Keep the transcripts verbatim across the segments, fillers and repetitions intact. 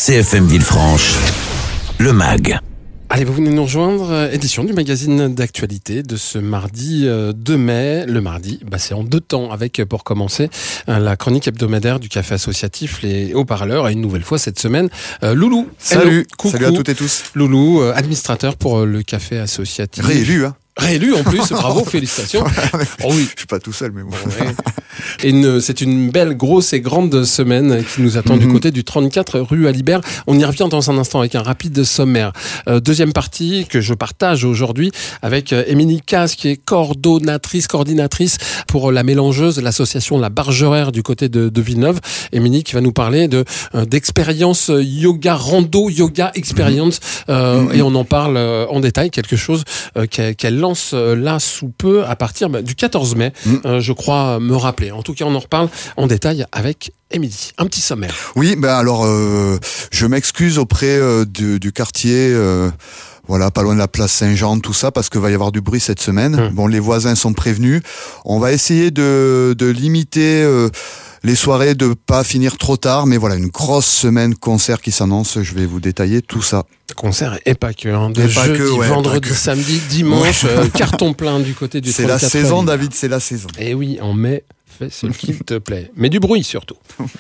C F M Villefranche, le mag. Allez, vous venez nous rejoindre, édition du magazine d'actualité de ce mardi deux mai. Le mardi, bah c'est en deux temps avec, pour commencer, la chronique hebdomadaire du café associatif Les Haut-Parleurs. Et une nouvelle fois cette semaine, euh, Loulou. Salut, salut à toutes et tous. Loulou, euh, administrateur pour le café associatif. Réélu, hein. Réélu en plus, bravo, félicitations. Oh oui. Je suis pas tout seul, mais bon. Ouais. Et une, c'est une belle, grosse et grande semaine qui nous attend mm-hmm. du côté du trente-quatre rue Alibert. On y revient dans un instant avec un rapide sommaire. Euh, deuxième partie que je partage aujourd'hui avec euh, Émilie Casse, qui est coordonnatrice, coordinatrice pour la mélangeuse, l'association La Bargeraire du côté de, de Villeneuve. Émilie qui va nous parler de, euh, d'expérience yoga, rando yoga experience. Mm-hmm. Euh, mm-hmm. Et on en parle euh, en détail, quelque chose euh, qu'elle, qu'elle lance là sous peu à partir bah, du quatorze mai, mmh. euh, je crois me rappeler. En tout cas, on en reparle en détail avec Émilie. Un petit sommaire. Oui, ben alors euh, je m'excuse auprès euh, du, du quartier. Euh, Voilà, pas loin de la place Saint-Jean, tout ça, parce qu'il va y avoir du bruit cette semaine. Mmh. Bon, les voisins sont prévenus. On va essayer de, de limiter euh, les soirées, de pas finir trop tard. Mais voilà, une grosse semaine concert qui s'annonce. Je vais vous détailler tout ça. Concert et pas que, hein, de et jeudi, que, ouais, vendredi, samedi, dimanche, ouais. euh, carton plein du côté du C'est la saison, David, c'est la saison. Et oui, en mai, fais ce qu'il te plaît. Mais du bruit surtout.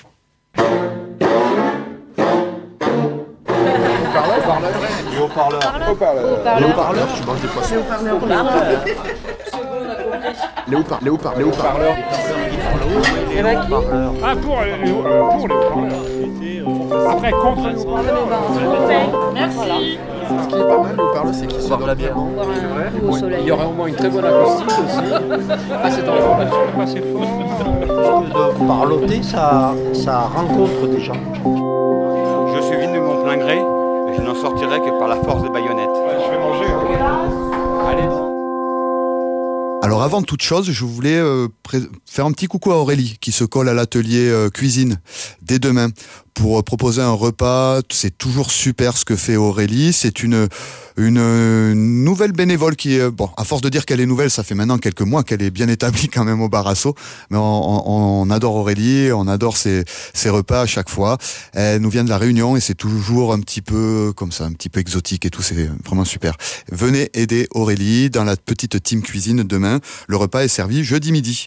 Les haut-parleurs. Les haut-parleurs. Je mange des poissons. Les haut-parleurs. Les haut-parleurs. Les haut-parleurs. Ah, pour les haut-parleurs. Après, contre les haut-parleurs. Merci. Ce qui est pas mal, les haut-parleurs, c'est qu'ils sont dans la bière. Il y aura au moins une très bonne acoustique aussi. Ah, c'est dans la formation. Pas assez fort. De parloter, ça, ça rencontre des gens. Je suis venu de mon plein gré. Je n'en sortirai que par la force des baïonnettes. Ouais, je vais manger. Hein. Allez. Alors avant toute chose, je voulais euh, pré- faire un petit coucou à Aurélie qui se colle à l'atelier euh, cuisine dès demain pour euh, proposer un repas. C'est toujours super ce que fait Aurélie. C'est une une, une nouvelle bénévole qui est, bon, à force de dire qu'elle est nouvelle, ça fait maintenant quelques mois qu'elle est bien établie quand même au Barasso. Mais on, on, on adore Aurélie, on adore ses, ses repas à chaque fois. Elle nous vient de la Réunion et c'est toujours un petit peu comme ça, un petit peu exotique et tout. C'est vraiment super. Venez aider Aurélie dans la petite team cuisine demain. Le repas est servi jeudi midi.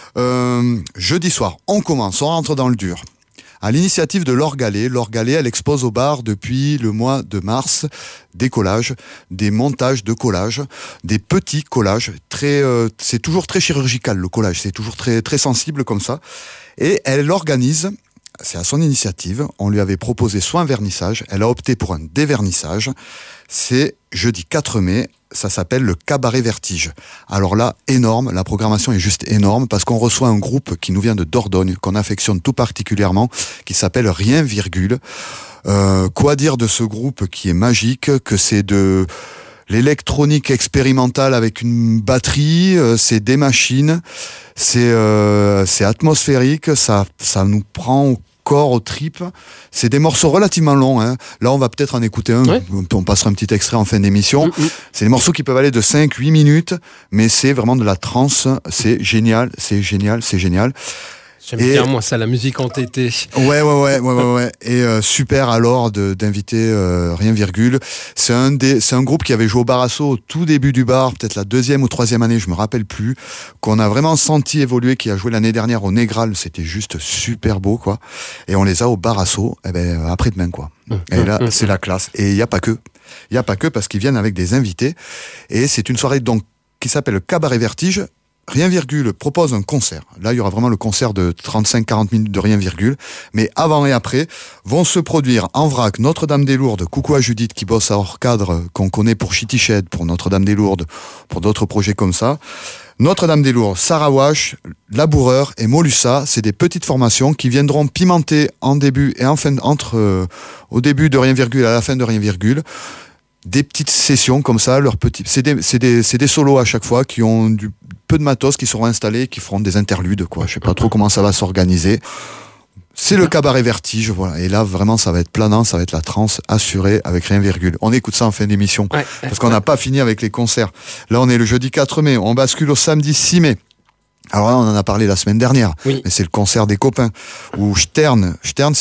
Euh, jeudi soir, on commence, on rentre dans le dur. À l'initiative de Laure Gallet, Laure Gallet, elle expose au bar depuis le mois de mars des collages, des montages de collages, des petits collages. Très, euh, c'est toujours très chirurgical le collage, c'est toujours très très sensible comme ça. Et elle organise. C'est à son initiative. On lui avait proposé soit un vernissage. Elle a opté pour un dévernissage. C'est jeudi quatre mai. Ça s'appelle le Cabaret Vertige. Alors là, énorme. La programmation est juste énorme parce qu'on reçoit un groupe qui nous vient de Dordogne, qu'on affectionne tout particulièrement, qui s'appelle Rien Virgule. Euh, quoi dire de ce groupe qui est magique, que c'est de l'électronique expérimentale avec une batterie, euh, c'est des machines, c'est euh, c'est atmosphérique, ça ça nous prend au corps, aux tripes. C'est des morceaux relativement longs, hein. Là, on va peut-être en écouter un. Ouais. On passera un petit extrait en fin d'émission. Mm-hmm. C'est des morceaux qui peuvent aller de cinq à huit minutes, mais c'est vraiment de la trance. C'est génial, c'est génial, c'est génial. J'aime et... bien, moi, ça, la musique entêtée. Ouais, ouais, ouais, ouais, ouais, ouais. Et euh, super alors de, d'inviter euh, Rien Virgule. C'est un des, c'est un groupe qui avait joué au Barasso au tout début du bar, peut-être la deuxième ou troisième année, je me rappelle plus, qu'on a vraiment senti évoluer, qui a joué l'année dernière au Négral. C'était juste super beau, quoi. Et on les a au Barasso, eh ben, après-demain, quoi. Mmh. Et là, mmh. c'est la classe. Et il y a pas que. Il y a pas que parce qu'ils viennent avec des invités. Et c'est une soirée, donc, qui s'appelle le Cabaret Vertige. Rien Virgule propose un concert. Là, il y aura vraiment le concert de trente-cinq à quarante minutes de Rien Virgule. Mais avant et après, vont se produire en vrac Notre-Dame-des-Lourdes. Coucou à Judith qui bosse à hors cadre, qu'on connaît pour Shitty Shed, pour Notre-Dame-des-Lourdes, pour d'autres projets comme ça. Notre-Dame-des-Lourdes, Sarawak, Laboureur et Molussa, c'est des petites formations qui viendront pimenter en début et en fin, entre, euh, au début de Rien Virgule et à la fin de Rien Virgule. Des petites sessions comme ça, leurs petits, c'est des, c'est des, c'est des solos à chaque fois qui ont du peu de matos qui seront installés, qui feront des interludes, quoi. Je sais pas trop comment ça va s'organiser. C'est le Cabaret Vertige, voilà. Et là, vraiment, ça va être planant, ça va être la transe assurée avec Rien Virgule. On écoute ça en fin d'émission. Ouais, parce qu'on n'a pas fini avec les concerts. Là, on est le jeudi quatre mai. On bascule au samedi six mai. Alors là, on en a parlé la semaine dernière. Oui. Mais c'est le concert des copains. Où Stern, Stern, c'est la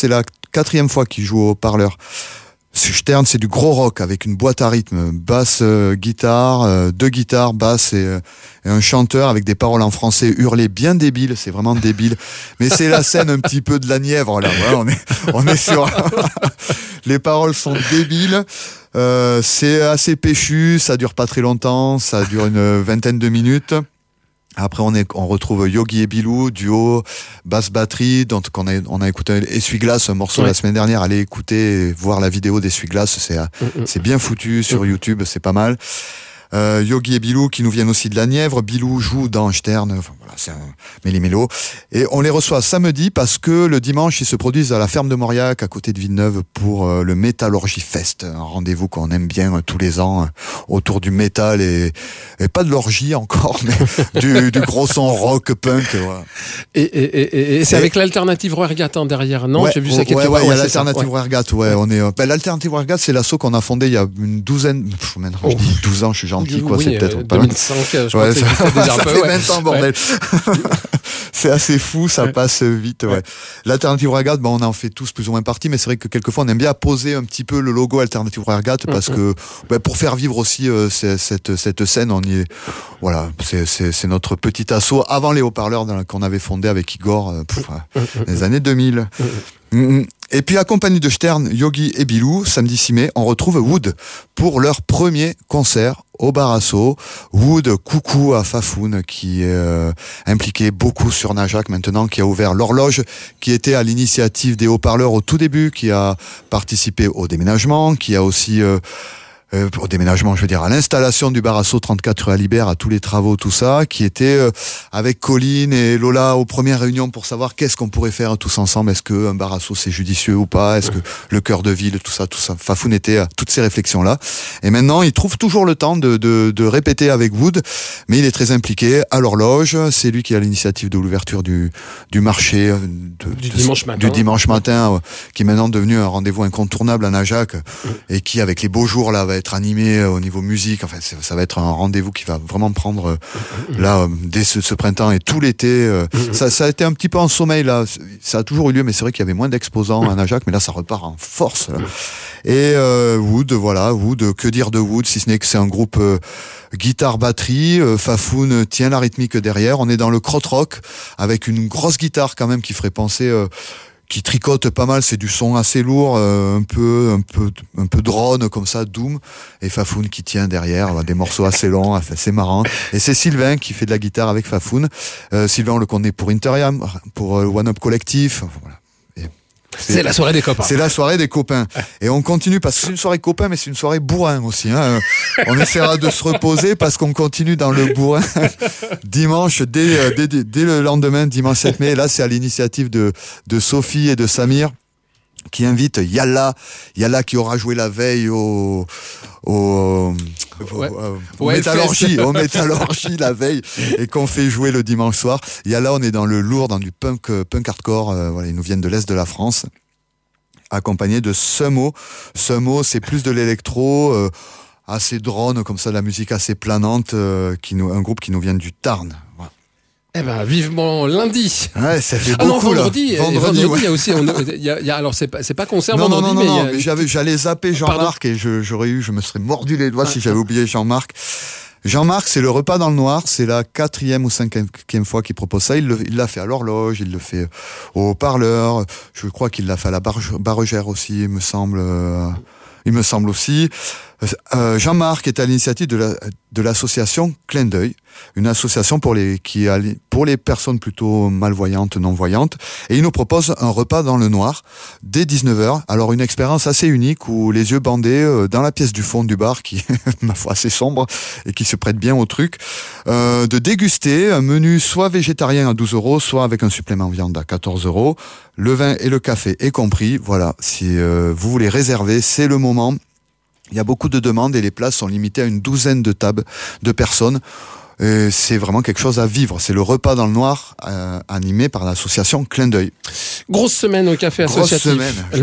quatrième fois qu'il joue au haut-parleur. Stern, c'est du gros rock avec une boîte à rythme, basse, euh, guitare, euh, deux guitares, basse et, euh, et un chanteur avec des paroles en français hurlées bien débiles, c'est vraiment débile. Mais c'est la scène un petit peu de la Nièvre là, voilà, on est, on est sur. Les paroles sont débiles, euh, c'est assez péchu, ça dure pas très longtemps, ça dure une vingtaine de minutes. Après, on, est, on retrouve Yogi et Bilou, duo, basse batterie, donc on a, on a écouté Essuie-glace, un morceau ouais. la semaine dernière. Allez écouter, voir la vidéo d'Essuie-glace, c'est, mm-hmm. c'est bien foutu sur mm-hmm. YouTube, c'est pas mal. Euh, Yogi et Bilou qui nous viennent aussi de la Nièvre. Bilou joue dans Stern, enfin voilà, c'est un méli-mélo. Et on les reçoit samedi parce que le dimanche, ils se produisent à la ferme de Mauriac, à côté de Villeneuve, pour euh, le Métallurgie Fest, un rendez-vous qu'on aime bien euh, tous les ans, euh, autour du métal et, et pas de l'orgie encore, mais du, du gros son rock, punk. Voilà. Et, et, et, et c'est et, avec l'alternative Roergat en derrière, non? Ouais, j'ai vu ça quelque ouais, part. Ouais, il y a ouais, l'alternative Roergat, ouais. ouais. On est, euh, ben, l'alternative Roergat, c'est l'assaut qu'on a fondé il y a une douzaine, pff, maintenant, oh. je dis douze ans, je suis gentil. Quoi, oui, c'est peut-être euh, pas deux mille cinq, je crois ouais, que ça, déjà un peu, fait ouais. vingt ans, bordel. Ouais. C'est assez fou, ça ouais. passe vite. Ouais. Ouais. L'Alternative Roergat, ben, on en fait tous plus ou moins partie, mais c'est vrai que quelquefois on aime bien poser un petit peu le logo Alternative Roergat parce mmh. que ben, pour faire vivre aussi euh, c'est, cette, cette scène, on y est. Voilà, c'est, c'est, c'est notre petit assaut avant les haut-parleurs dans, qu'on avait fondé avec Igor euh, pff, mmh. les années deux mille. Mmh. Mmh. Et puis, accompagné de Stern, Yogi et Bilou, samedi six mai, on retrouve Wood pour leur premier concert au Barasso. Wood, coucou à Fafoun, qui est euh, impliqué beaucoup sur Najac maintenant, qui a ouvert l'horloge, qui était à l'initiative des haut-parleurs au tout début, qui a participé au déménagement, qui a aussi... Euh, Euh, au déménagement, je veux dire, à l'installation du Barasso trente-quatre rue Alibert, à tous les travaux, tout ça, qui était euh, avec Colline et Lola aux premières réunions pour savoir qu'est-ce qu'on pourrait faire tous ensemble. Est-ce que un Barasso c'est judicieux ou pas? Est-ce que le cœur de ville, tout ça, tout ça. Fafoun était à toutes ces réflexions-là. Et maintenant, il trouve toujours le temps de, de, de répéter avec Wood, mais il est très impliqué à l'horloge. C'est lui qui a l'initiative de l'ouverture du, du marché de, du, de, dimanche matin, du dimanche matin, euh, qui est maintenant devenu un rendez-vous incontournable à Najac, mmh. et qui, avec les beaux jours, là, va être animé au niveau musique. Enfin, ça va être un rendez-vous qui va vraiment prendre là dès ce, ce printemps et tout l'été. Ça, ça a été un petit peu en sommeil là. Ça a toujours eu lieu, mais c'est vrai qu'il y avait moins d'exposants à Najac, mais là, ça repart en force. Là. Et euh, Wood, voilà, Wood. Que dire de Wood, si ce n'est que c'est un groupe euh, guitare-batterie. Euh, Fafoun tient la rythmique derrière. On est dans le krautrock avec une grosse guitare quand même qui ferait penser. Euh, qui tricote pas mal, c'est du son assez lourd, euh, un peu, un peu, un peu drone comme ça, doom, et Fafoun qui tient derrière, bah, des morceaux assez longs, enfin, c'est marrant. Et c'est Sylvain qui fait de la guitare avec Fafoun. Euh, Sylvain, on le connaît pour Interiam, pour euh, One Up Collectif, voilà. C'est, c'est la soirée des copains. C'est la soirée des copains. Et on continue parce que c'est une soirée copains, mais c'est une soirée bourrin aussi. Hein. On essaiera de se reposer parce qu'on continue dans le bourrin dimanche, dès, dès, dès, dès le lendemain, dimanche sept mai. Là, c'est à l'initiative de, de Sophie et de Samir qui invite Yalla, Yalla qui aura joué la veille au, au, ouais. au, au ouais, métallurgie, au métallurgie la veille, et qu'on fait jouer le dimanche soir. Yalla, on est dans le lourd, dans du punk, punk hardcore. Euh, voilà, ils nous viennent de l'est de la France, accompagnés de Sumo. Sumo, c'est plus de l'électro, euh, assez drone comme ça, de la musique assez planante, euh, qui nous, un groupe qui nous vient du Tarn. Voilà. Eh ben, vivement lundi. Ouais, ça fait beaucoup, ah non, vendredi. Là. Vendredi, vendredi ouais. Il y a aussi, on, il y a, il y a, alors c'est pas, c'est pas concert non, vendredi, non, non, mais, non, mais mais j'avais, j'allais zapper Jean-Marc. Pardon. Et je, j'aurais eu, je me serais mordu les doigts ah, si j'avais ah. oublié Jean-Marc. Jean-Marc, c'est le repas dans le noir. C'est la quatrième ou cinquième fois qu'il propose ça. Il, le, il l'a fait à l'horloge, il le fait au haut-parleur. Je crois qu'il l'a fait à la Barregère aussi, il me semble. Euh, il me semble aussi. Euh, Jean-Marc est à l'initiative de, la, de l'association Clin d'œil, une association pour les, qui a, pour les personnes plutôt malvoyantes, non-voyantes, et il nous propose un repas dans le noir dès dix-neuf heures. Alors une expérience assez unique où les yeux bandés euh, dans la pièce du fond du bar qui est ma foi assez sombre et qui se prête bien au truc, euh, de déguster un menu soit végétarien à douze euros, soit avec un supplément viande à quatorze euros. Le vin et le café est compris. Voilà, si euh, vous voulez réserver, c'est le moment. Il y a beaucoup de demandes et les places sont limitées à une douzaine de tables de personnes. Et c'est vraiment quelque chose à vivre. C'est le repas dans le noir euh, animé par l'association Clin d'œil. Grosse semaine au café Grosse associatif. Grosse semaine. Les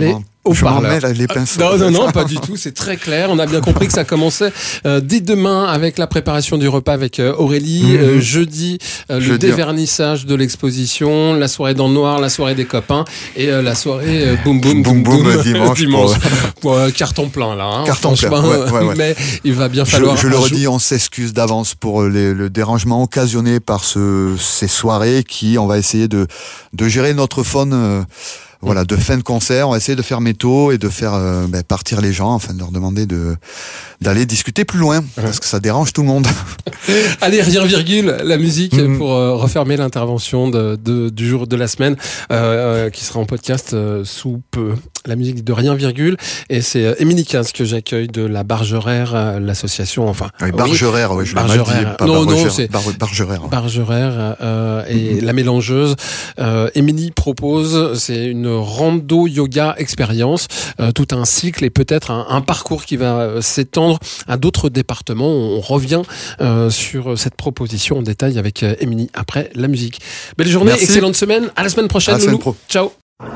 Je m'en haut-parleur. mêle les pinceaux. Non, non, non, pas du tout. C'est très clair. On a bien compris que ça commençait euh, dès demain avec la préparation du repas avec euh, Aurélie. Mmh. Euh, jeudi, euh, le Jeudi. dévernissage de l'exposition, la soirée dans le noir, la soirée des copains et euh, la soirée euh, boum boum boum Boum, boum boum, dimanche, dimanche. pour- Pour, euh, carton plein là. Hein, Carton plein, franchement, ouais, ouais, ouais. Mais il va bien Je, falloir. je le un redis, jour- on s'excuse d'avance pour les- le dérangement occasionné par ce, ces soirées qui, on va essayer de, de gérer notre faune. Euh, Voilà, de fin de concert, on va essayer de faire métaux et de faire euh, ben, partir les gens, enfin de leur demander de d'aller discuter plus loin, parce que ça dérange tout le monde. Allez, rien virgule, la musique Mhm. pour euh, refermer l'intervention de, de- du jour de la semaine euh, euh, qui sera en podcast euh, sous peu. La musique de rien virgule et c'est euh, Émilie Caz que j'accueille de la Bargeraire, euh, l'association, enfin. Oui, oui, Bargeraire, ouais, je l'ai mal dit, Bargeraire. pas Non, non, Bargeraire, c'est- Bar- Bargeraire. ouais. Bargeraire euh, et la mélangeuse. Euh, Émilie propose, c'est une rando yoga expérience, euh, tout un cycle et peut-être un, un parcours qui va euh, s'étendre à d'autres départements. On revient euh, sur cette proposition en détail avec euh, Émilie après la musique. Belle journée, Merci. excellente semaine. À la semaine prochaine, À la semaine Loulou. pro. Ciao.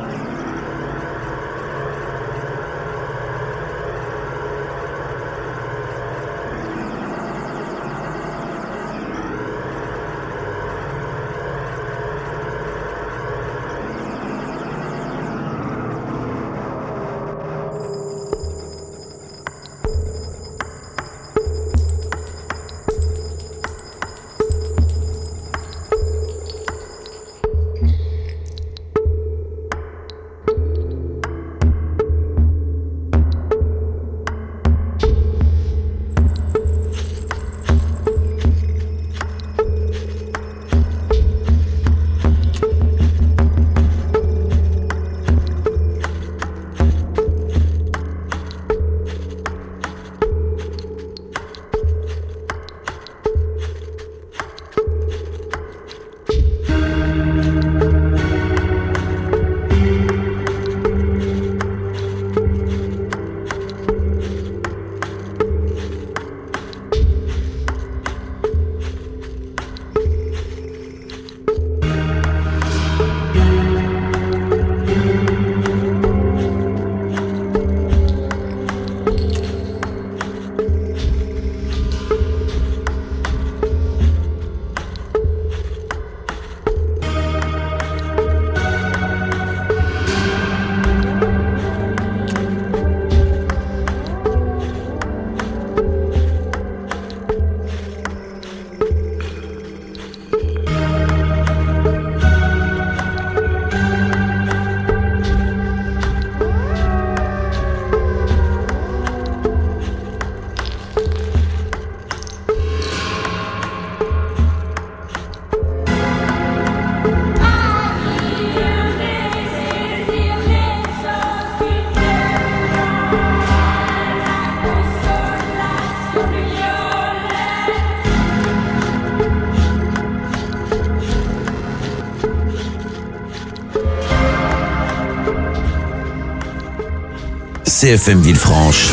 C F M Villefranche,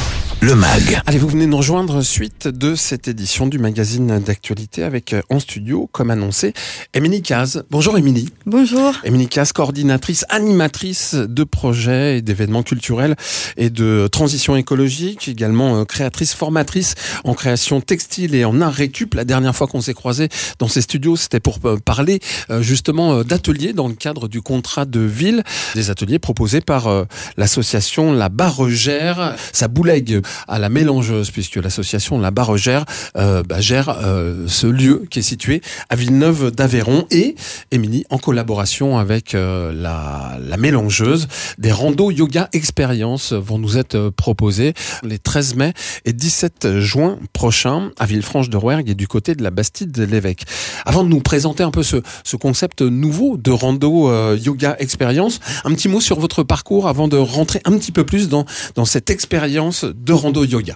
le MAG. Allez, vous venez nous rejoindre suite de cette édition du magazine d'actualité avec euh, en studio, comme annoncé, Émilie Caz. Bonjour Émilie. Bonjour. Émilie Caz, coordinatrice, animatrice de projets et d'événements culturels et de transition écologique, également euh, créatrice, formatrice en création textile et en art récup. La dernière fois qu'on s'est croisés dans ces studios, c'était pour euh, parler euh, justement euh, d'ateliers dans le cadre du contrat de ville, des ateliers proposés par euh, l'association La Bargeraire. Ça boulègue à la mélangeuse puisque l'association La Bargeraire euh, bah, gère euh, ce lieu qui est situé à Villeneuve d'Aveyron et Émilie en collaboration avec euh, la, la mélangeuse, des randos yoga expériences vont nous être euh, proposés les treize mai et dix-sept juin prochains à Villefranche-de-Rouergue et du côté de la Bastide de l'Évêque. Avant de nous présenter un peu ce, ce concept nouveau de rando euh, yoga expérience, un petit mot sur votre parcours avant de rentrer un petit peu plus dans, dans cette expérience de rando yoga.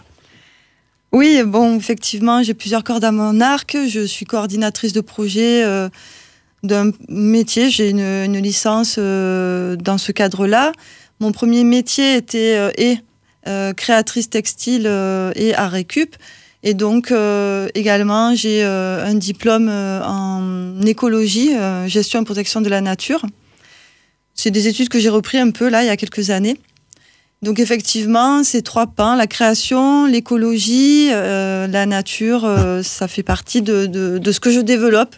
Oui, bon, effectivement, j'ai plusieurs cordes à mon arc. Je suis coordinatrice de projet euh, d'un métier. J'ai une, une licence euh, dans ce cadre-là. Mon premier métier était euh, et euh, créatrice textile euh, et art récup. Et donc, euh, également, j'ai euh, un diplôme euh, en écologie, euh, gestion et protection de la nature. C'est des études que j'ai repris un peu, là, il y a quelques années. Donc effectivement, ces trois pans, la création, l'écologie, euh, la nature, euh, ça fait partie de, de, de ce que je développe.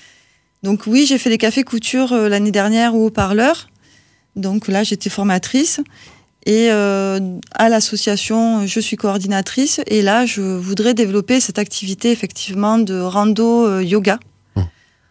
Donc oui, j'ai fait les cafés couture euh, l'année dernière au Haut-Parleur. Donc là, j'étais formatrice. Et euh, à l'association, je suis coordinatrice. Et là, je voudrais développer cette activité effectivement de rando euh, yoga. Mmh.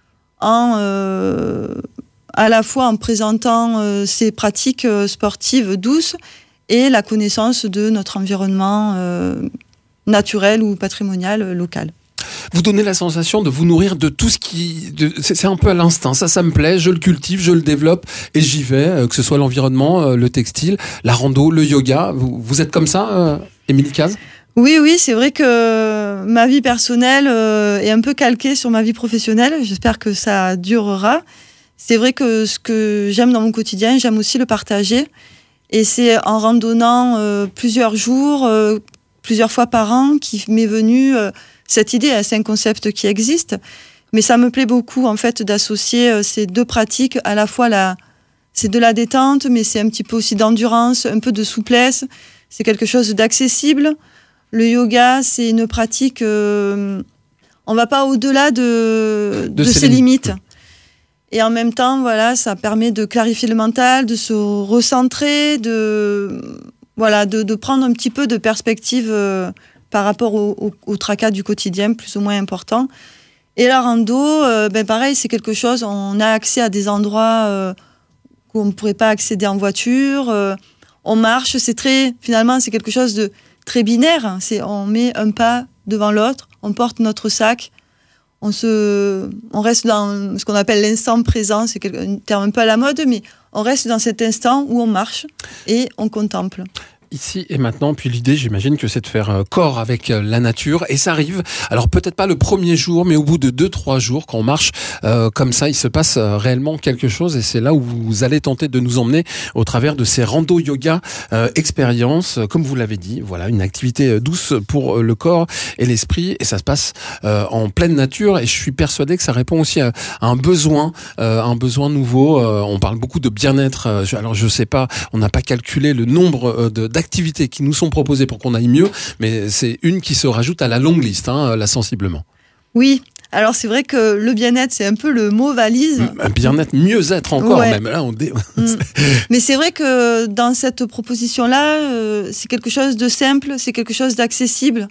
En, euh, à la fois en présentant euh, ces pratiques euh, sportives douces et la connaissance de notre environnement euh, naturel ou patrimonial euh, local. Vous donnez la sensation de vous nourrir de tout ce qui... De, c'est, c'est un peu à l'instinct, ça, ça me plaît, je le cultive, je le développe et j'y vais, euh, que ce soit l'environnement, euh, le textile, la rando, le yoga. Vous, vous êtes comme ça, euh, Émilie Caz ? Oui, oui, c'est vrai que ma vie personnelle euh, est un peu calquée sur ma vie professionnelle. J'espère que ça durera. C'est vrai que ce que j'aime dans mon quotidien, j'aime aussi le partager. Et c'est en randonnant euh, plusieurs jours, euh, plusieurs fois par an, qui m'est venue euh, cette idée. C'est un concept qui existe, mais ça me plaît beaucoup en fait d'associer euh, ces deux pratiques. À la fois, la, c'est de la détente, mais c'est un petit peu aussi d'endurance, un peu de souplesse. C'est quelque chose d'accessible. Le yoga, c'est une pratique. Euh, on va pas au-delà de, de, de ses limites. limites. Et en même temps, voilà, ça permet de clarifier le mental, de se recentrer, de, voilà, de, de prendre un petit peu de perspective euh, par rapport au, au, au tracas du quotidien, plus ou moins important. Et la rando, euh, ben pareil, c'est quelque chose, on a accès à des endroits euh, où on ne pourrait pas accéder en voiture. Euh, on marche, c'est très, finalement, c'est quelque chose de très binaire. C'est, on met un pas devant l'autre, on porte notre sac. On, se, on reste dans ce qu'on appelle l'instant présent, c'est un terme un peu à la mode, mais on reste dans cet instant où on marche et on contemple. Ici et maintenant, puis l'idée, j'imagine que c'est de faire corps avec la nature, et ça arrive. Alors peut-être pas le premier jour, mais au bout de deux, trois jours, quand on marche euh, comme ça, il se passe réellement quelque chose, et c'est là où vous allez tenter de nous emmener au travers de ces rando yoga euh, expériences, comme vous l'avez dit. Voilà, une activité douce pour le corps et l'esprit, et ça se passe euh, en pleine nature. Et je suis persuadé que ça répond aussi à, à un besoin, euh, un besoin nouveau. Euh, on parle beaucoup de bien-être. Euh, alors je sais pas, on n'a pas calculé le nombre de d'activités qui nous sont proposées pour qu'on aille mieux, mais c'est une qui se rajoute à la longue liste, hein, là, sensiblement. Oui, alors c'est vrai que le bien-être, c'est un peu le mot valise. Un bien-être, mieux-être encore, ouais. même. Là, on dé... mmh. Mais c'est vrai que dans cette proposition-là, euh, c'est quelque chose de simple, c'est quelque chose d'accessible.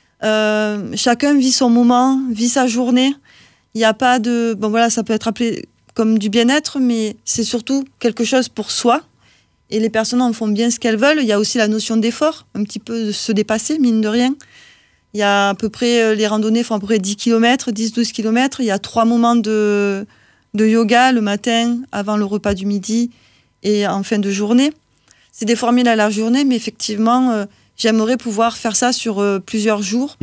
Euh, chacun vit son moment, vit sa journée. Il n'y a pas de... Bon voilà, ça peut être appelé comme du bien-être, mais c'est surtout quelque chose pour soi. Et les personnes en font bien ce qu'elles veulent. Il y a aussi la notion d'effort, un petit peu de se dépasser, mine de rien. Il y a à peu près, les randonnées font à peu près dix kilomètres, dix à douze kilomètres. Il y a trois moments de, de yoga, le matin, avant le repas du midi et en fin de journée. C'est des formules à la journée, mais effectivement, euh, j'aimerais pouvoir faire ça sur euh, plusieurs jours,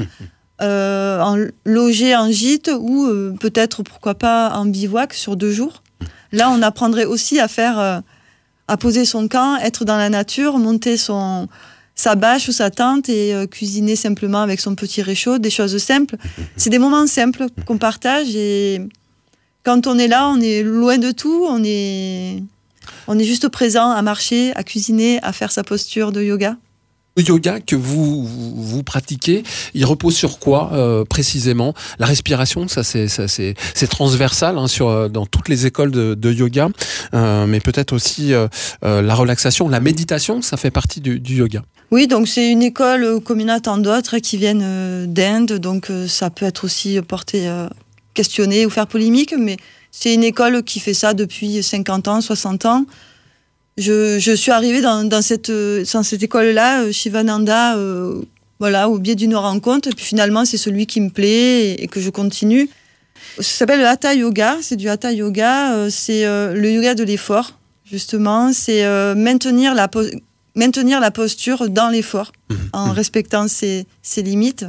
euh, en, loger en gîte ou euh, peut-être, pourquoi pas, en bivouac sur deux jours. Là, on apprendrait aussi à faire... Euh, à poser son camp, être dans la nature, monter son, sa bâche ou sa tente et euh, cuisiner simplement avec son petit réchaud, des choses simples. C'est des moments simples qu'on partage et quand on est là, on est loin de tout, on est, on est juste présent à marcher, à cuisiner, à faire sa posture de yoga. Le yoga que vous, vous, vous pratiquez, il repose sur quoi euh, précisément ? La respiration, ça c'est, ça, c'est, c'est transversal hein, sur, dans toutes les écoles de, de yoga, euh, mais peut-être aussi euh, euh, la relaxation, la méditation, ça fait partie du, du yoga. Oui, donc c'est une école comme il y en a tant d'autres qui viennent euh, d'Inde, donc euh, ça peut être aussi porté, euh, questionné ou faire polémique, mais c'est une école qui fait ça depuis cinquante ans, soixante ans. Je, je suis arrivée dans, dans, cette, dans cette école-là, Shivananda, euh, voilà, au biais d'une rencontre. Et puis finalement, c'est celui qui me plaît et, et que je continue. Ça s'appelle le Hatha Yoga. C'est du Hatha Yoga. Euh, c'est euh, le yoga de l'effort, justement. C'est euh, maintenir, la po- maintenir la posture dans l'effort, mmh. en respectant ses, ses limites.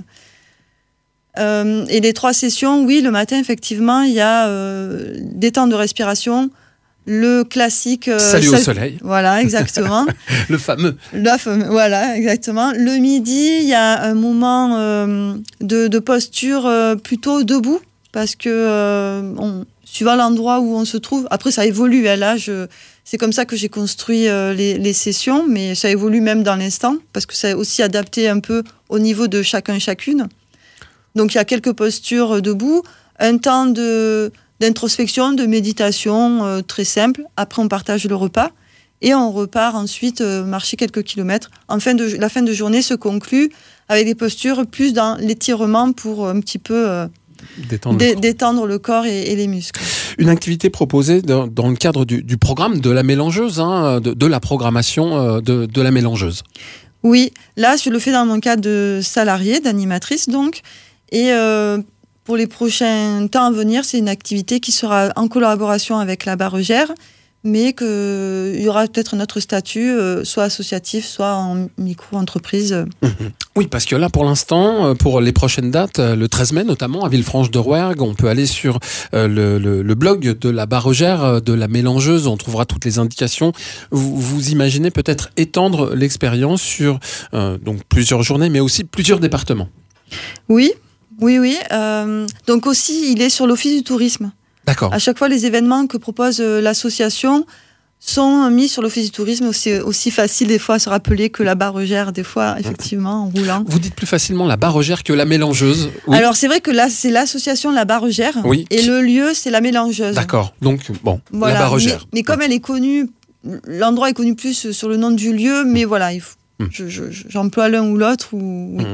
Euh, et les trois sessions, oui, le matin, effectivement, il y a euh, des temps de respiration. Le classique... Euh, Salut sal- au soleil. Voilà, exactement. Le fameux. Le fameux, voilà, exactement. Le midi, il y a un moment euh, de, de posture euh, plutôt debout, parce que euh, on, suivant l'endroit où on se trouve. Après, ça évolue. Hein, là, je, c'est comme ça que j'ai construit euh, les, les sessions, mais ça évolue même dans l'instant, parce que c'est aussi adapté un peu au niveau de chacun, chacune. Donc, il y a quelques postures debout, un temps de, d'introspection, de méditation euh, très simple. Après, on partage le repas et on repart ensuite euh, marcher quelques kilomètres. En fin de, la fin de journée se conclut avec des postures plus dans l'étirement pour un petit peu... Euh, Détendre, Dé- le corps. détendre le corps et, et les muscles. Une activité proposée dans, dans le cadre du, du programme de la mélangeuse, hein, de, de la programmation euh, de, de la mélangeuse. Oui, là, je le fais dans mon cadre de salarié, d'animatrice donc. Et euh, pour les prochains temps à venir, c'est une activité qui sera en collaboration avec la Barregère, mais qu'il y aura peut-être un autre statut, euh, soit associatif, soit en micro-entreprise. Mmh. Oui, parce que là, pour l'instant, pour les prochaines dates, le treize mai notamment, à Villefranche-de-Rouergue, on peut aller sur le, le, le blog de la Barregère, de la mélangeuse, on trouvera toutes les indications. Vous, vous imaginez peut-être étendre l'expérience sur euh, donc plusieurs journées, mais aussi plusieurs départements. Oui, oui, oui. Euh, donc aussi, il est sur l'Office du tourisme. D'accord. À chaque fois, les événements que propose euh, l'association sont mis sur l'Office du tourisme. C'est aussi facile des fois à se rappeler que la Barregère, des fois, effectivement, en roulant. Vous dites plus facilement la Barregère que la mélangeuse. Oui. Alors, c'est vrai que là, c'est l'association La Barregère. Oui. Et le lieu, c'est la mélangeuse. D'accord. Donc, bon, Voilà. la Barregère. Mais, mais comme elle est connue, l'endroit est connu plus sur le nom du lieu, mais voilà, il faut, Mm. je, je, j'emploie l'un ou l'autre. Ou, oui. Mm.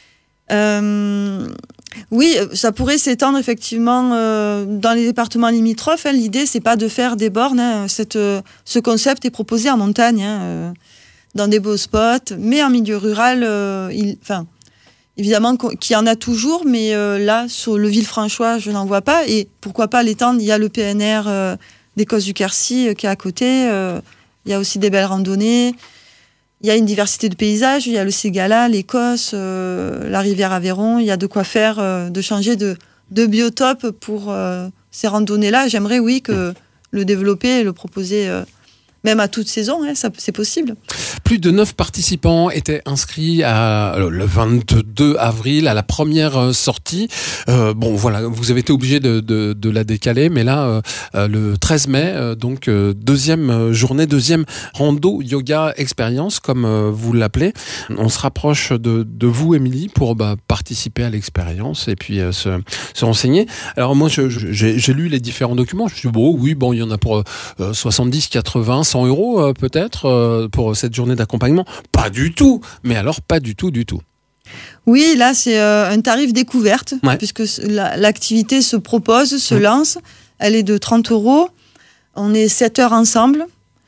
Euh, oui, ça pourrait s'étendre effectivement euh, dans les départements limitrophes. Hein. L'idée, c'est pas de faire des bornes. Hein. Cette, euh, ce concept est proposé en montagne, hein, euh, dans des beaux spots, mais en milieu rural, euh, il, enfin, évidemment qu'il y en a toujours, mais euh, là, sur le Villefranchois, je n'en vois pas. Et pourquoi pas l'étendre? Il y a le P N R euh, des Cosses du Quercy euh, qui est à côté. Euh, il y a aussi des belles randonnées. Il y a une diversité de paysages, il y a le Ségala, l'Écosse, euh, la rivière Aveyron, il y a de quoi faire, euh, de changer de, de biotope pour euh, ces randonnées-là. J'aimerais, oui, que le développer et le proposer euh, même à toute saison, hein, ça, c'est possible. Plus de neuf participants étaient inscrits à, le vingt-deux avril à la première sortie. Euh, bon, voilà, vous avez été obligé de, de, de la décaler, mais là, euh, le treize mai, euh, donc euh, deuxième journée, deuxième rando yoga expérience, comme euh, vous l'appelez. On se rapproche de, de vous, Émilie, pour bah, participer à l'expérience et puis euh, se, se renseigner. Alors moi, je, je, j'ai, j'ai lu les différents documents. Je me suis dit, bon, oui, bon, il y en a pour euh, soixante-dix, quatre-vingts, cent euros euh, peut-être euh, pour cette journée d'accompagnement. Pas du tout, mais alors pas du tout, du tout. Oui, là c'est euh, un tarif découverte, ouais. puisque la, l'activité se propose, se mmh. lance, elle est de trente euros, on est sept heures ensemble,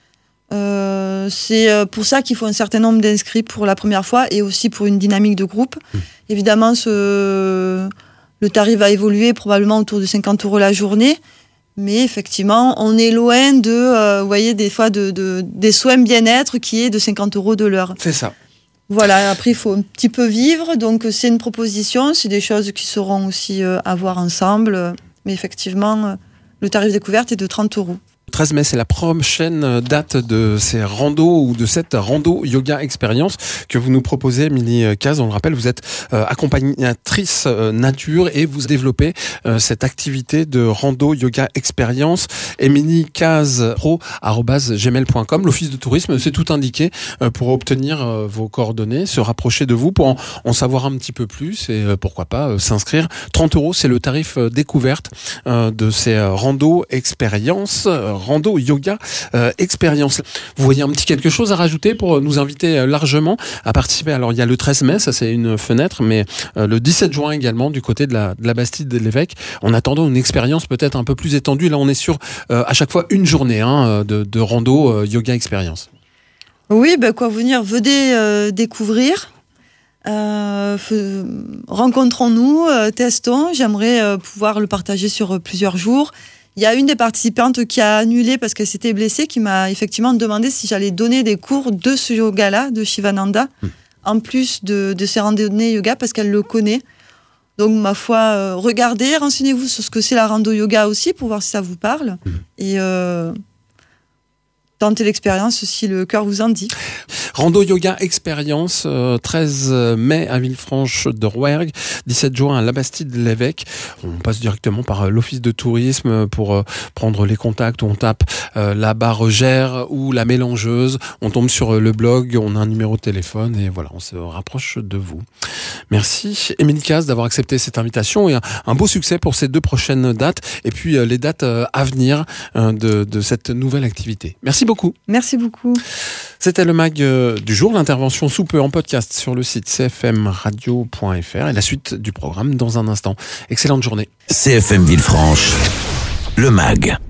euh, c'est pour ça qu'il faut un certain nombre d'inscrits pour la première fois et aussi pour une dynamique de groupe. Mmh. Évidemment, ce, le tarif va évoluer probablement autour de cinquante euros la journée. Mais effectivement, on est loin de, euh, vous voyez, des fois, de, de, des soins bien-être qui est de cinquante euros de l'heure. C'est ça. Voilà, après, il faut un petit peu vivre. Donc, c'est une proposition. C'est des choses qui seront aussi euh, à voir ensemble. Mais effectivement, euh, le tarif découverte est de trente euros. treize mai, c'est la prochaine date de ces randos ou de cette rando yoga expérience que vous nous proposez, Émilie Caz. On le rappelle, vous êtes euh, accompagnatrice euh, nature et vous développez euh, cette activité de rando yoga expérience. Émilie Caz pro arobase gmail point com. L'office de tourisme, c'est tout indiqué euh, pour obtenir euh, vos coordonnées, se rapprocher de vous pour en, en savoir un petit peu plus et euh, pourquoi pas euh, s'inscrire. trente euros, c'est le tarif euh, découverte euh, de ces euh, rando expérience. Euh, Rando yoga euh, expérience. Vous voyez un petit quelque chose à rajouter pour nous inviter euh, largement à participer? Alors il y a le treize mai, ça c'est une fenêtre, mais euh, le dix-sept juin également du côté de la, de la Bastide de l'Évêque, en attendant une expérience peut-être un peu plus étendue. Là on est sur euh, à chaque fois une journée hein, de, de rando euh, yoga expérience. Oui, ben quoi venir, venez euh, découvrir. Euh, f- rencontrons-nous, euh, testons. J'aimerais euh, pouvoir le partager sur euh, plusieurs jours. Il y a une des participantes qui a annulé parce qu'elle s'était blessée, qui m'a effectivement demandé si j'allais donner des cours de ce yoga-là, de Shivananda, mmh. en plus de, de ces randonnées yoga, parce qu'elle le connaît. Donc, ma foi, euh, regardez, renseignez-vous sur ce que c'est la rando yoga aussi, pour voir si ça vous parle. Mmh. Et, euh, tentez l'expérience si le cœur vous en dit. Rando Yoga Expérience, euh, treize mai à Villefranche de Rouergue, dix-sept juin à Labastide-l'Évêque. On passe directement par euh, l'office de tourisme pour euh, prendre les contacts. On tape euh, la bargère ou la mélangeuse. On tombe sur euh, le blog, on a un numéro de téléphone et voilà, on se rapproche de vous. Merci Émilie Caz d'avoir accepté cette invitation et un, un beau succès pour ces deux prochaines dates et puis euh, les dates euh, à venir euh, de, de cette nouvelle activité. Merci beaucoup. Merci beaucoup. C'était le mag du jour, l'intervention sous peu en podcast sur le site c f m radio point f r et la suite du programme dans un instant. Excellente journée. C F M Villefranche, le mag.